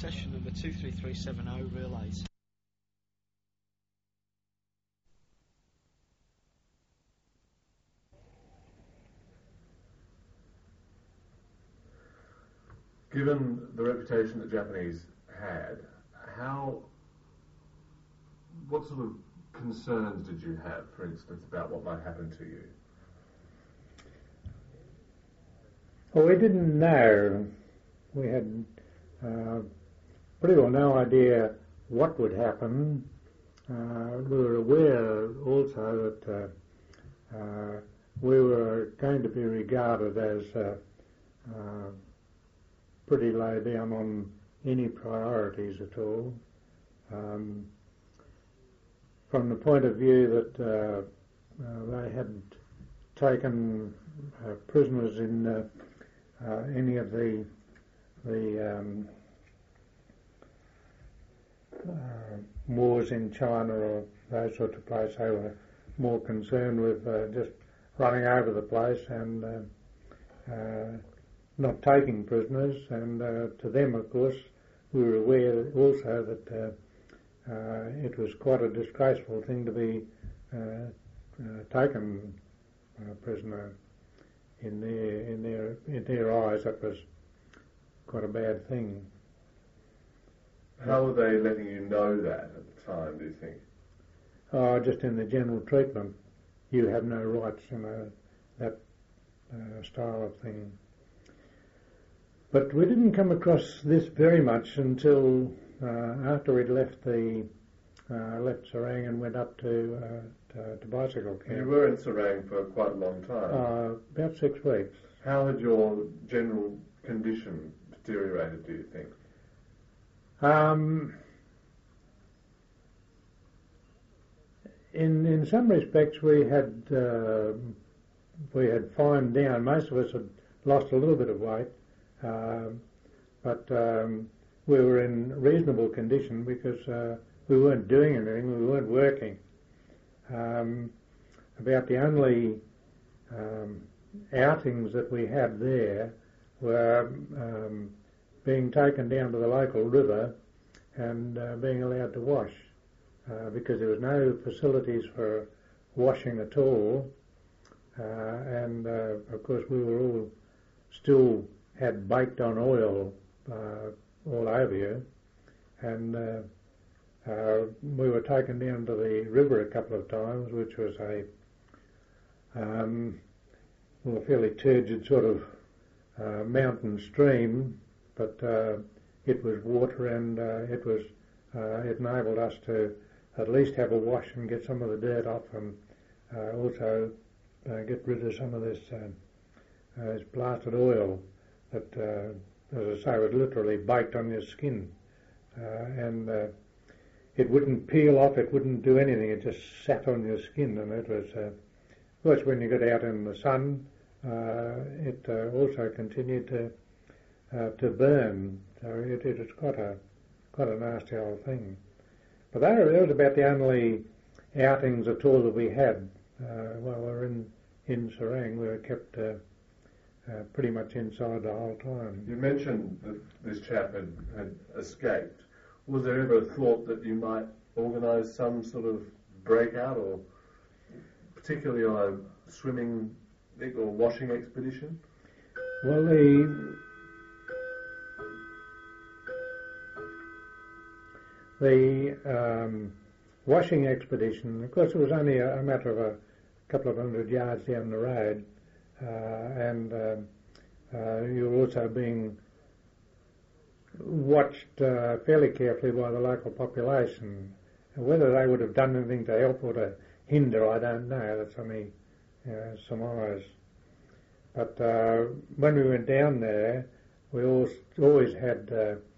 session number 23370 relays. Given the reputation the Japanese had, what sort of concerns did you have, for instance, about what might happen to you? Well, we didn't know. We had pretty well no idea what would happen. We were aware also that we were going to be regarded as pretty low down on any priorities at all. From the point of view that they had taken prisoners in any of the wars in China or those sorts of places, they were more concerned with just running over the place and not taking prisoners. And to them, of course, we were aware also that it was quite a disgraceful thing to be taken prisoner. In their eyes, that was quite a bad thing. How were they letting you know that at the time, do you think? Oh, just in the general treatment. You have no rights, that style of thing. But we didn't come across this very much until after we'd left Serang and went up to bicycle camp. You were in Serang for quite a long time. About 6 weeks. How had your general condition deteriorated, do you think? In some respects, we had fined down. Most of us had lost a little bit of weight, but we were in reasonable condition because we weren't doing anything. We weren't working. About the only outings that we had there were being taken down to the local river and being allowed to wash, because there was no facilities for washing at all, and of course we were all still had baked on oil all over you, and we were taken down to the river a couple of times, which was a fairly turgid sort of mountain stream, but it was water, and it enabled us to at least have a wash and get some of the dirt off, and also get rid of some of this blasted oil that, as I say, was literally baked on your skin, and it wouldn't peel off, it wouldn't do anything, it just sat on your skin, and it was, of course, when you got out in the sun, it also continued to burn, so it was quite a nasty old thing. But that was about the only outings at all that we had while we were in Serang. We were kept pretty much inside the whole time. You mentioned that this chap had escaped. Was there ever a thought that you might organise some sort of breakout, or particularly on a swimming or washing expedition? Well, the washing expedition, of course, it was only a matter of a couple of 100 yards down the road, and you were also being watched fairly carefully by the local population. Whether they would have done anything to help or to hinder, I don't know. That's only surmise. But when we went down there, we always had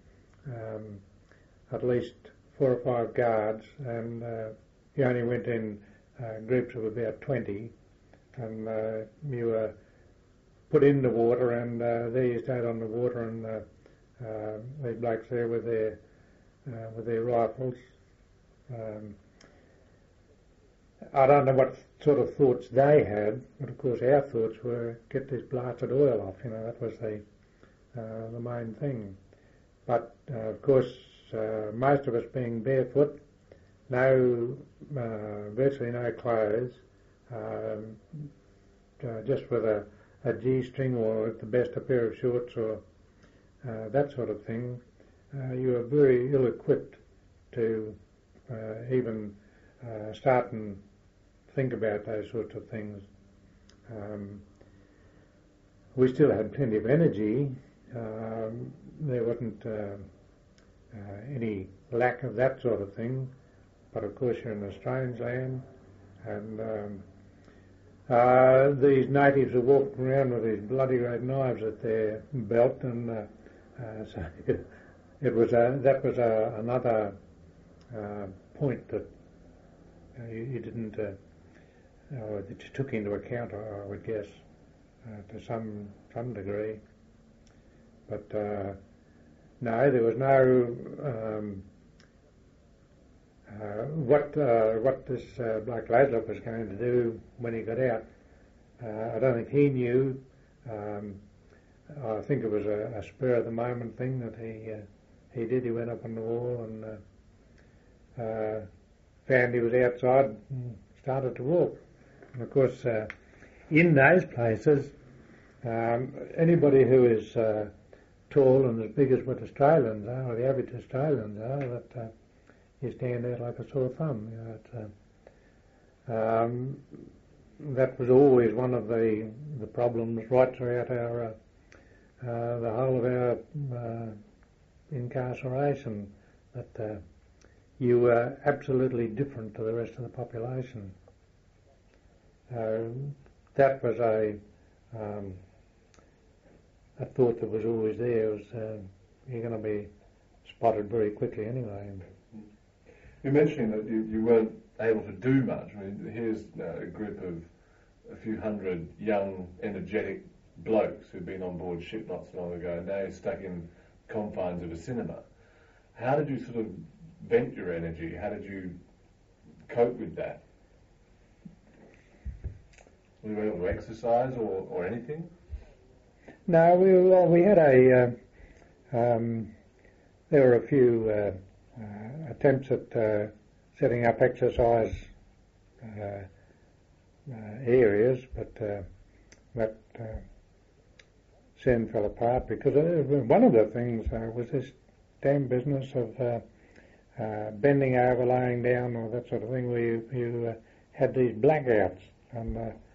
at least 4 or 5 guards, and you only went in groups of about 20, and you were put in the water, and there you stayed on the water, and the blokes there with their rifles. I don't know what sort of thoughts they had, but of course our thoughts were get this blasted oil off. That was the main thing. but of course, most of us being barefoot, virtually no clothes, just with a G-string or at the best a pair of shorts or that sort of thing, you are very ill-equipped to even start and think about those sorts of things. We still had plenty of energy. There wasn't any lack of that sort of thing, but of course you're in a strange land, and these natives are walking around with these bloody red knives at their belt, and so that was another point that you didn't, or that you took into account, I would guess, to some degree. But no, there was no what this Black Laidlaw was going to do when he got out. I don't think he knew. I think it was a spur of the moment thing that he did. He went up on the wall and found he was outside and started to walk. And of course, in those places, anybody who is tall and as big as what Australians are, or the average Australians are, that you stand out like a sore thumb. That was always one of the problems right throughout our the whole of our incarceration, that you were absolutely different to the rest of the population. That was a thought that was always there. Was you're going to be spotted very quickly anyway. You're mentioning that you weren't able to do much. I mean, here's a group of a few hundred young, energetic blokes who'd been on board ship not so long ago, and now you're stuck in confines of a cinema. How did you sort of vent your energy? How did you cope with that? Were you able to exercise or anything? No, we had there were a few attempts at setting up exercise areas, but that soon fell apart because one of the things was this damn business of bending over, lying down, or that sort of thing, where you had these blackouts, and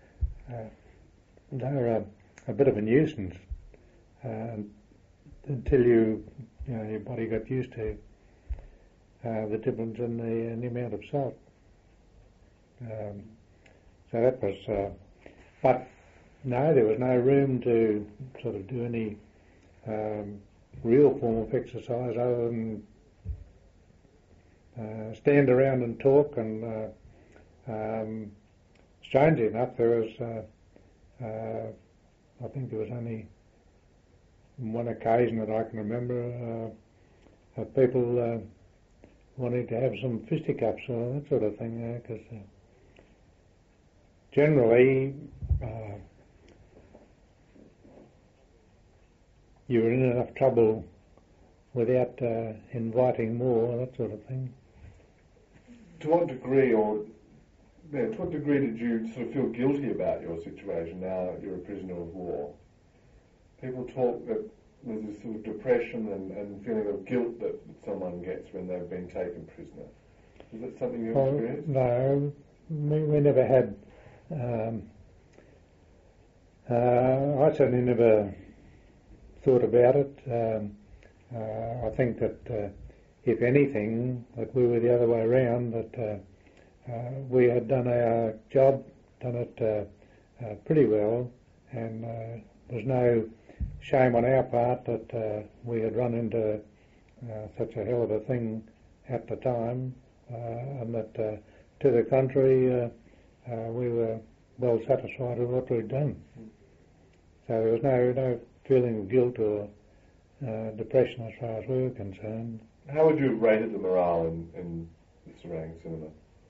they were a bit of a nuisance until your body got used to the difference in the amount of salt. So that was, but no, there was no room to sort of do any real form of exercise other than stand around and talk. And strangely enough, there was, I think there was only one occasion that I can remember of people wanting to have some fisticuffs or that sort of thing, because generally you were in enough trouble without inviting more, that sort of thing. To what degree did you sort of feel guilty about your situation now that you're a prisoner of war? People talk that there's this sort of depression and feeling of guilt that someone gets when they've been taken prisoner. Is that something you've experienced? No, we never had. I certainly never thought about it. I think that if anything, that we were the other way around, that we had done our job, done it pretty well, and there's no shame on our part that we had run into such a hell of a thing at the time, and that to the contrary, we were well satisfied with what we'd done. So there was no feeling of guilt or depression as far as we were concerned. How would you have rated the morale in the Serang cinema?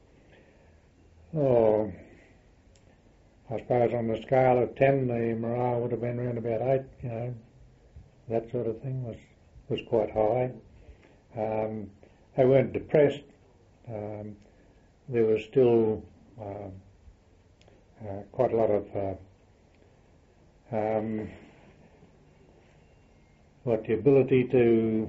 Oh, I suppose on the scale of 10, the morale would have been around about 8. That sort of thing was was quite high. They weren't depressed. There was still quite a lot of the ability to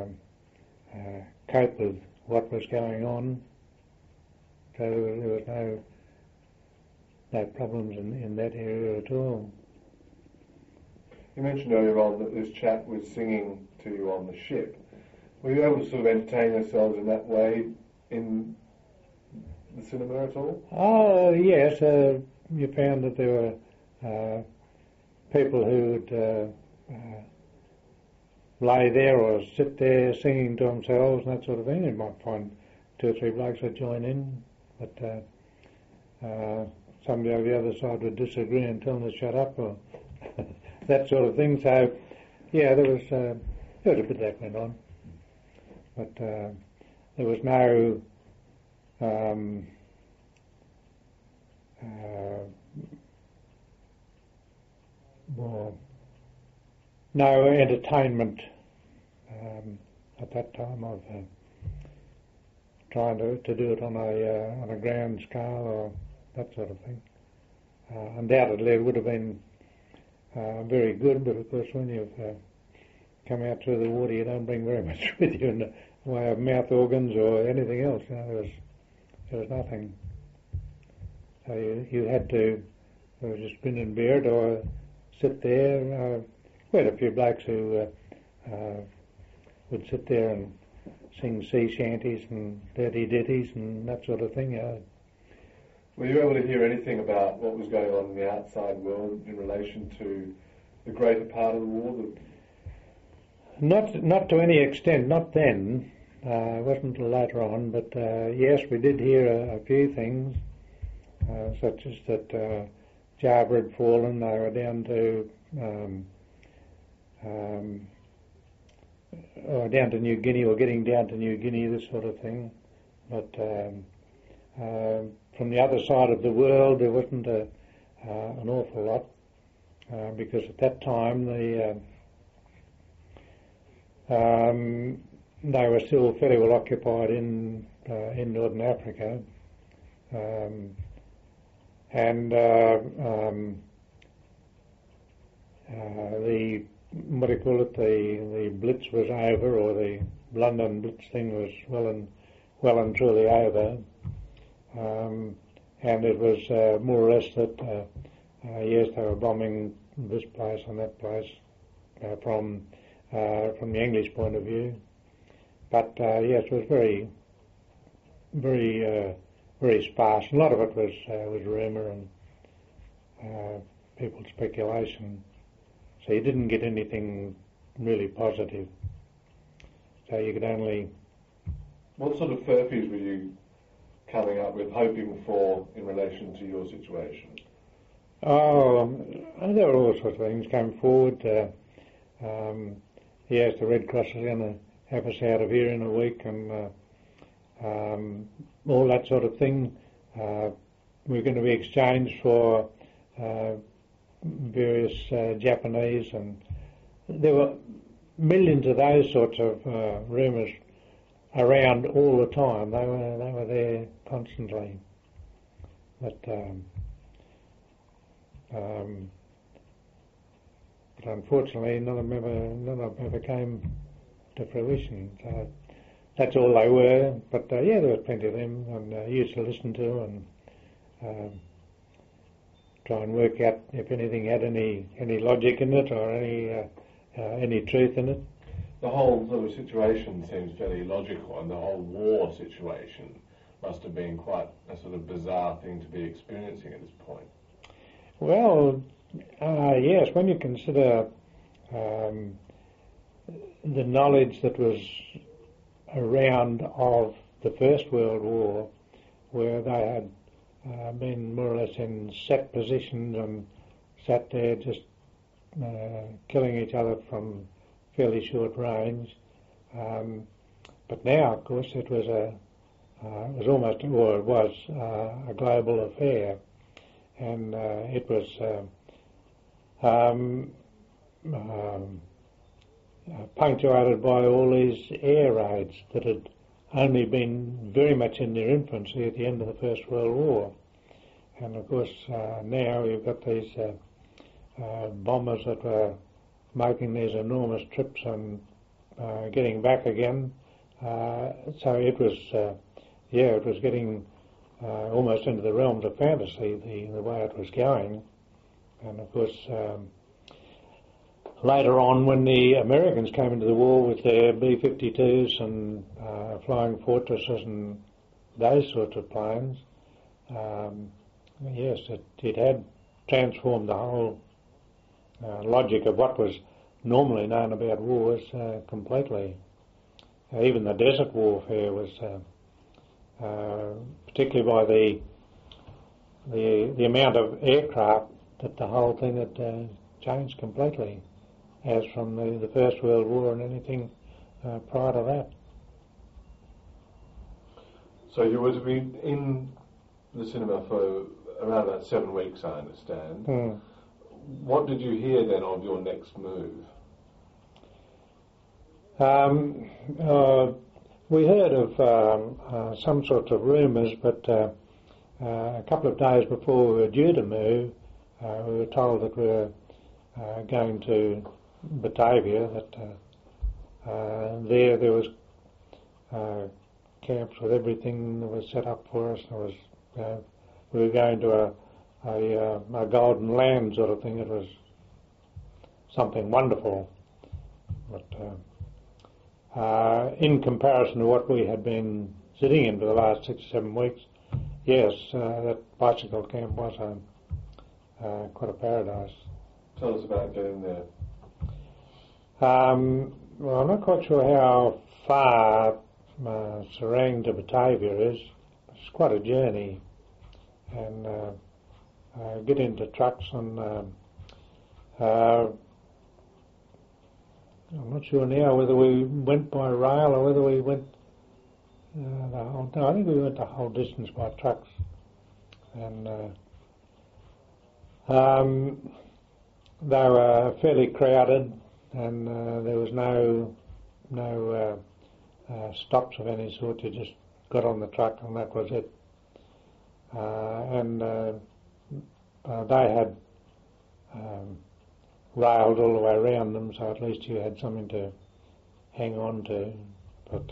cope with what was going on. So there was no problems in that area at all. You mentioned earlier on that this chap was singing to you on the ship. Were you able to sort of entertain yourselves in that way in the cinema at all? Oh, yes. You found that there were people who would lay there or sit there singing to themselves and that sort of thing. You might find 2 or 3 blokes would join in, but somebody over the other side would disagree and tell them to shut up or that sort of thing. So, yeah, there was a bit that went on. But there was no no entertainment at that time of trying to do it on a grand scale or that sort of thing. Undoubtedly, it would have been very good, but of course, when you've come out through the water, you don't bring very much with you in the way of mouth organs or anything else. You know, there was nothing. So you had to just grin and bear it or sit there. We had a few blokes who would sit there and sing sea shanties and dirty ditties and that sort of thing. Were you able to hear anything about what was going on in the outside world in relation to the greater part of the war? Not to any extent, not then. It wasn't until later on, but yes, we did hear a few things, such as that Java had fallen, they were down to down to New Guinea or getting down to New Guinea, this sort of thing. But from the other side of the world, there wasn't an awful lot, because at that time they were still fairly well occupied in Northern Africa, and the what do you call it? The Blitz was over, or the London Blitz thing was well and truly over, and it was more or less that yes, they were bombing this place and that place from the English point of view, but yes, it was very sparse. A lot of it was rumour and people's speculation. So you didn't get anything really positive. So you could only... What sort of furphies were you coming up with, hoping for in relation to your situation? Oh, there were all sorts of things came forward. Yes, the Red Cross is going to have us out of here in a week and all that sort of thing. We're going to be exchanged for various Japanese, and there were millions of those sorts of rumours around all the time. They were there constantly, but unfortunately none of them ever came to fruition. So that's all they were. But yeah, there was plenty of them, and I used to listen to and try and work out if anything had any logic in it or any truth in it. The whole sort of situation seems fairly logical, and the whole war situation must have been quite a sort of bizarre thing to be experiencing at this point. Well, yes, when you consider the knowledge that was around of the First World War, where they had been more or less in set positions and sat there just killing each other from fairly short range. But now, of course, it was a global affair, and it was punctuated by all these air raids that had only been very much in their infancy at the end of the First World War. And of course now you've got these bombers that were making these enormous trips and getting back again. So it was, it was getting almost into the realms of fantasy, the way it was going. And of course, later on, when the Americans came into the war with their B-52s and Flying Fortresses and those sorts of planes, yes, it had transformed the whole logic of what was normally known about wars completely. Even the desert warfare was, particularly by the amount of aircraft, that the whole thing had changed completely, as from the First World War and anything prior to that. So you were to be in the cinema for around about 7 weeks, I understand. Mm. What did you hear then of your next move? We heard of some sorts of rumours, but a couple of days before we were due to move, we were told that we were going to Batavia, that there was camps with everything that was set up for us. There was, we were going to a golden land sort of thing. It was something wonderful. But in comparison to what we had been sitting in for the last 6 or 7 weeks, yes, that bicycle camp was quite a paradise. Tell us about getting there. Well, I'm not quite sure how far Serang to Batavia is. It's quite a journey, and get into trucks and I'm not sure now whether we went by rail or whether we went no, I think we went the whole distance by trucks, and they were fairly crowded, and there was no stops of any sort. You just got on the truck and that was it. And they had railed all the way around them, so at least you had something to hang on to. But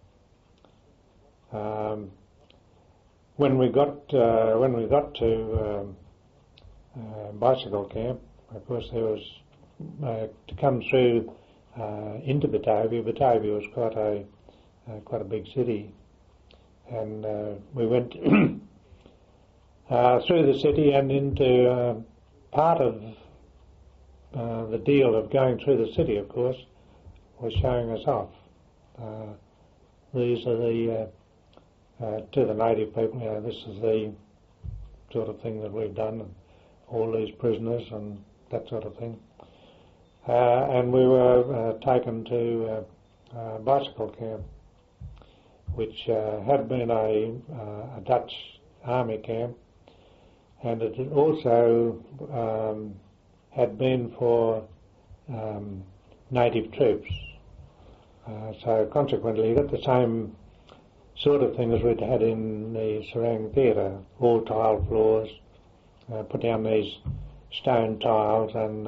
when we got to bicycle camp, of course there was to come through into Batavia. Batavia was quite a big city, and we went through the city and into part of the deal of going through the city, of course, was showing us off. These are the to the native people, this is the sort of thing that we've done, and all these prisoners and that sort of thing. And we were taken to bicycle camp, which had been a Dutch army camp, and it also had been for native troops. So consequently you got the same sort of thing as we'd had in the Serang Theatre, all tile floors, put down these stone tiles, and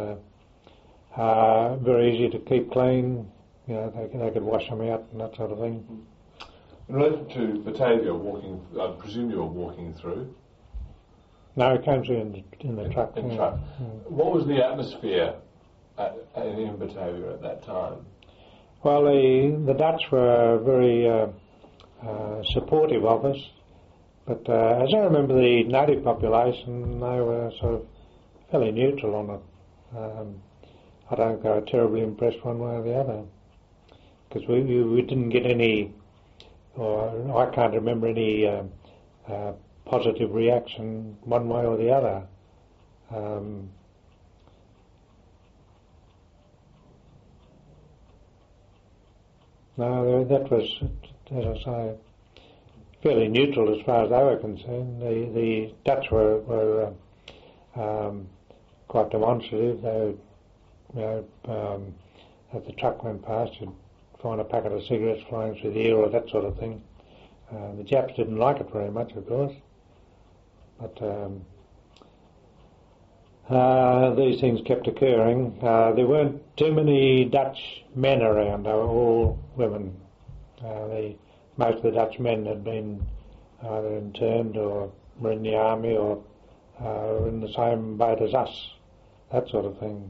very easy to keep clean. You know, they could wash them out and that sort of thing. In relation to Batavia, I presume you were walking through? No, it came through in the truck. In truck. What was the atmosphere in Batavia at that time? Well, the Dutch were very supportive of us, but as I remember, the native population, they were sort of fairly neutral on it. I don't think they were terribly impressed one way or the other, because we didn't get any, or I can't remember any positive reaction one way or the other. No, that was, as I say, fairly neutral as far as they were concerned. The Dutch were quite demonstrative. They if the truck went past, you'd find a packet of cigarettes flying through the air or that sort of thing. The Japs didn't like it very much, of course, but these things kept occurring. There weren't too many Dutch men around, they were all women. Most of the Dutch men had been either interned or were in the army or were in the same boat as us, that sort of thing.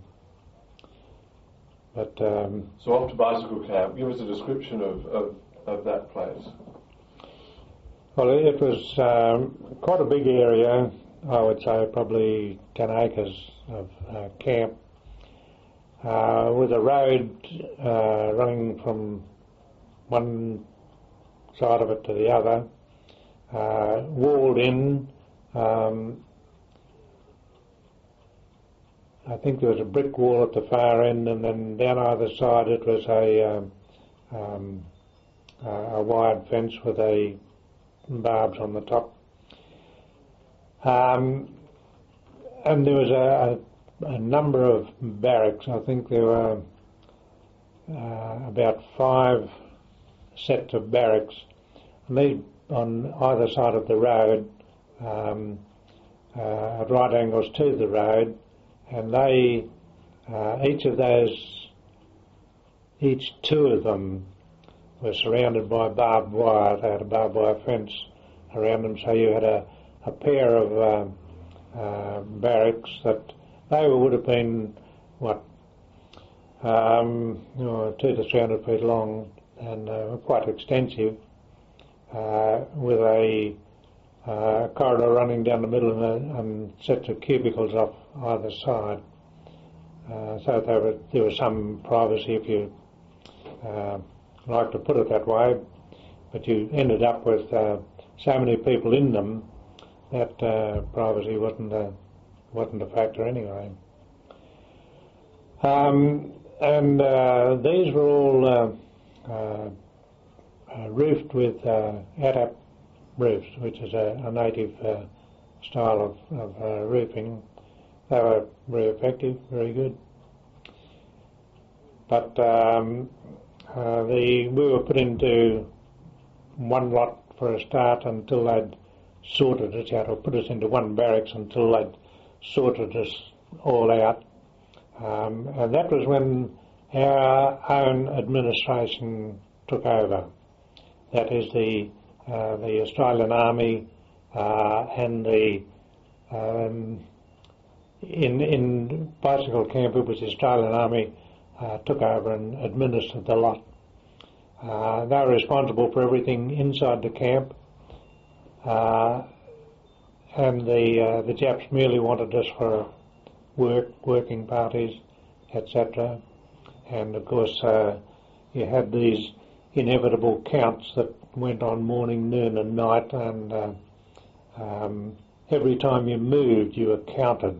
But so off to Bicycle Camp, give us a description of that place. Well, it was quite a big area, I would say probably 10 acres of camp, with a road running from one side of it to the other, walled in. I think there was a brick wall at the far end, and then down either side it was a wired fence with barbs on the top. And there was a number of barracks. I think there were about 5 sets of barracks, and these on either side of the road, at right angles to the road, and they, each 2 of them were surrounded by barbed wire. They had a barbed wire fence around them, so you had a pair of barracks that would have been 200 to 300 feet long and quite extensive, with a corridor running down the middle and sets of cubicles off either side. So there was some privacy, if you like to put it that way, but you ended up with so many people in them that privacy wasn't a factor anyway. And these were all roofed with ATAP roofs, which is a native style of roofing. They were very effective, very good. But we were put into one lot for a start until they'd sorted us out, or put us into one barracks until they'd sorted us all out. And that was when our own administration took over. That is the Australian Army and in Bicycle Camp it was the Australian Army took over and administered the lot. They were responsible for everything inside the camp, and the Japs merely wanted us for working parties, etc. And of course you had these inevitable counts that went on morning, noon and night, and every time you moved you were counted.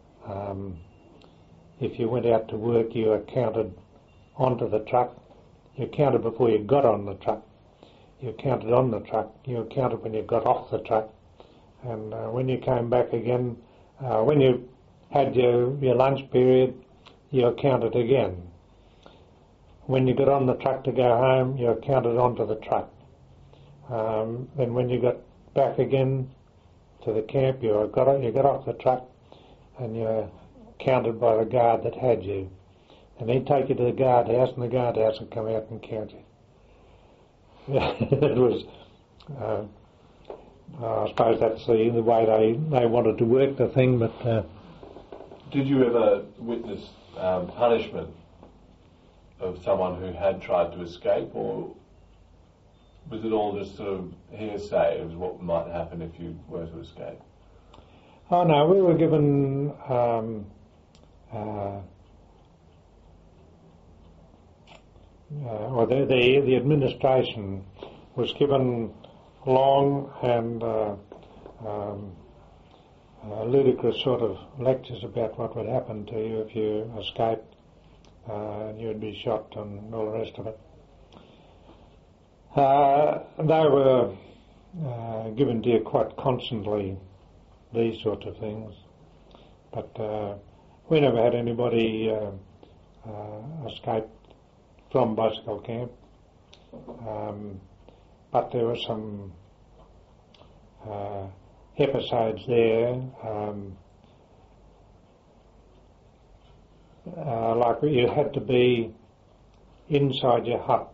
If you went out to work you were counted onto the truck, you were counted before you got on the truck, you were counted on the truck, you were counted when you got off the truck, and when you came back again, when you had your lunch period, you were counted again. When you got on the truck to go home, you were counted onto the truck. Then when you got back again to the camp, you got off the truck and you were counted by the guard that had you. And he'd take you to the guard house, and the guard house would come out and count you. It was, I suppose that's the way they wanted to work the thing, but... Did you ever witness punishment of someone who had tried to escape, or was it all just sort of hearsay of what might happen if you were to escape? Oh no, we were given the administration was given long and ludicrous sort of lectures about what would happen to you if you escaped. You would be shot and all the rest of it. They were given to you quite constantly, these sorts of things, but we never had anybody escape from bicycle camp. But there were some episodes there, like you had to be inside your hut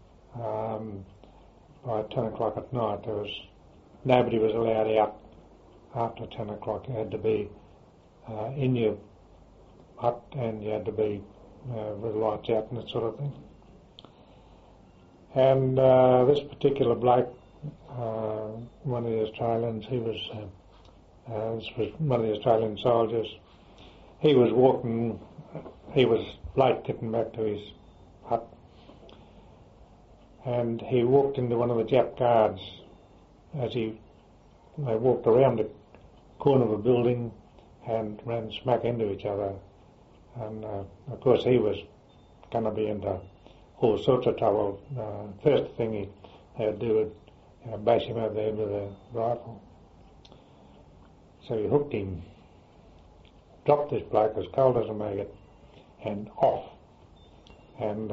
by 10 o'clock at night. Nobody was allowed out after 10 o'clock. You had to be in your hut, and you had to be with the lights out and that sort of thing. And this particular bloke, one of the Australians, this was one of the Australian soldiers. He was walking, he was late getting back to his hut, and he walked into one of the Jap guards as they walked around the corner of a building and ran smack into each other. And of course he was going to be into all sorts of trouble. First thing they would do would bash him over the head with a rifle. So he hooked him, dropped this bloke as cold as a maggot, and off. And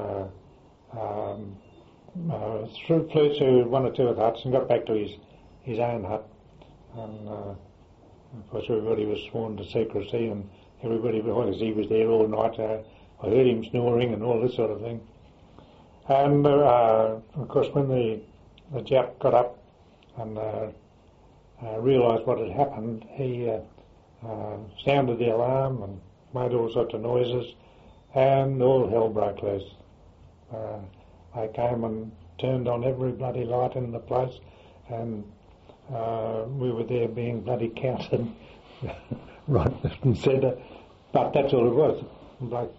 flew to one or two of the huts and got back to his own hut. And of course everybody was sworn to secrecy, and everybody, because he was there all night, I heard him snoring and all this sort of thing. And of course when the Jap got up and realised what had happened, he sounded the alarm and made all sorts of noises, and all hell broke loose. They came and turned on every bloody light in the place, and we were there being bloody counted right, left and centre. But that's all it was. Like,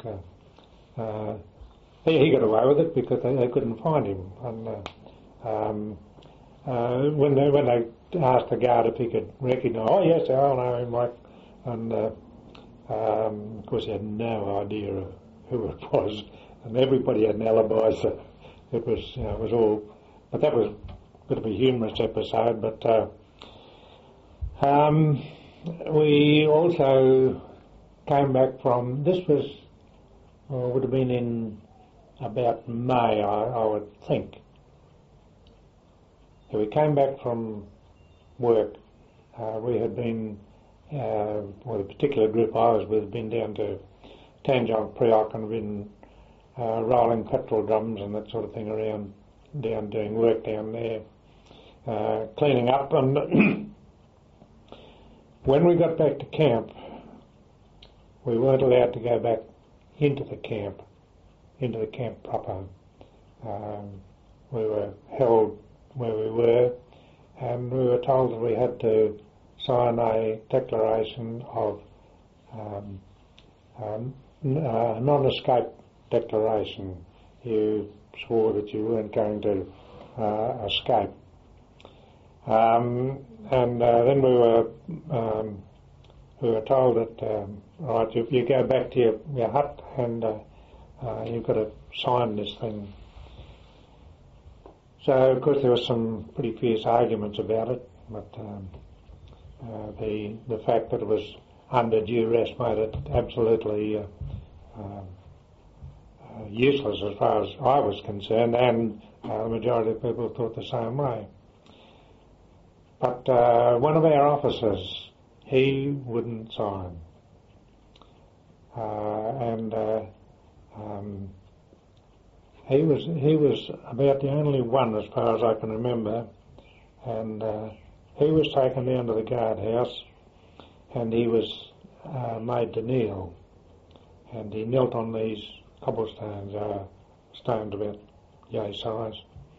he got away with it because they couldn't find him. And when they asked the guard if he could recognise, oh yes, I know him, Mike. And of course he had no idea of who it was, and everybody had an alibi, so it was all. But that was a bit of a humorous episode. But we also came back from, this was, would have been in about May, I would think. So we came back from work. We had been, well, the particular group I was with had been down to Tanjong Priok and been rolling petrol drums and that sort of thing around, down doing work down there, cleaning up. And when we got back to camp, we weren't allowed to go back into the camp proper. We were held where we were, and we were told that we had to sign a declaration of non-escape declaration. You swore that you weren't going to escape. And then we were told that right, if you go back to your hut and you've got to sign this thing. So of course there was some pretty fierce arguments about it, but the fact that it was under duress made it absolutely useless as far as I was concerned, and the majority of people thought the same way. But one of our officers, he wouldn't sign. And he was about the only one, as far as I can remember, and he was taken down to the guardhouse, and he was made to kneel, and he knelt on these cobblestones, stones about yay size,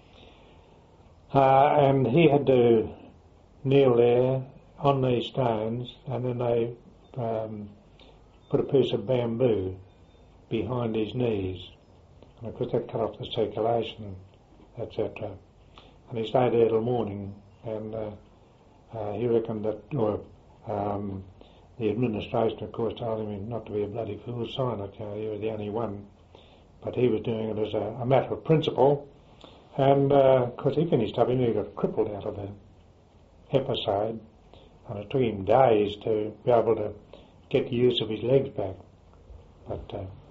and he had to kneel there on these stones, and then they put a piece of bamboo behind his knees, and of course that cut off the circulation, etc. And he stayed there till morning, and he reckoned that, or the administration of course told him not to be a bloody fool, sign it, you were the only one. But he was doing it as a matter of principle, and of course he finished up, he got crippled out of the episode, and it took him days to be able to get the use of his legs back. But